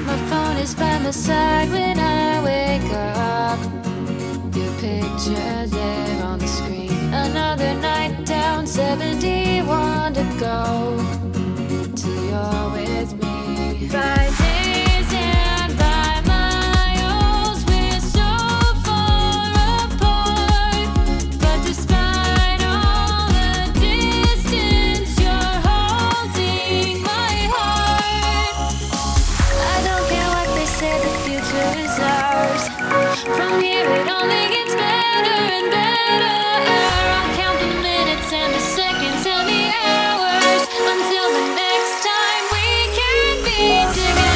My phone is by my side when I wake up. Your picture there on the screen. Another night down, 71 to go till you're with me. By days and by miles, we're so far apart. But despite all the distance, you're holding my heart. I don't care what they say, the future is ours. From here it only gets better and better. I'll count the minutes and the seconds and the hours until the next time we can be together.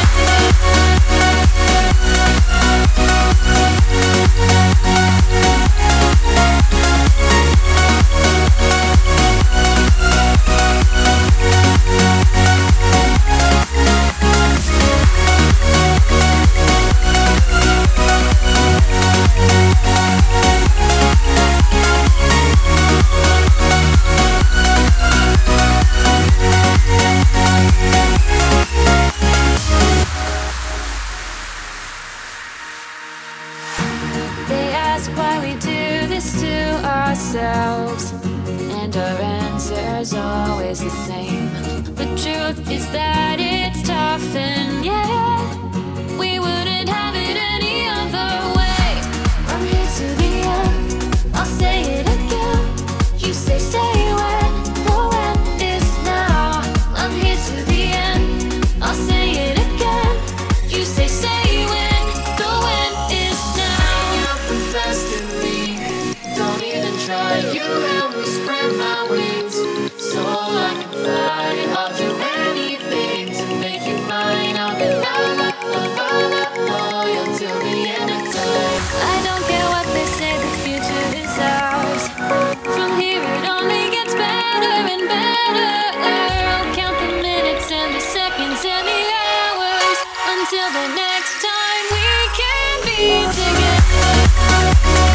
They ask why we do this to ourselves, and our answer's always the same. The truth is that it's tough, and yet we wouldn't have it any other way. I'm here to the end, I'll say it again. You say when, the when is now. I'm here to the end, I'll say it again. You say when, the when is now. You're the best in me, don't even try. You help me spread my wings so I can fly. I'll do anything to make you mine. I'll be loyal till the end of time. I don't care what they say, the future is ours. From here it only gets better and better. I'll count the minutes and the seconds and the hours until the next time we can be together.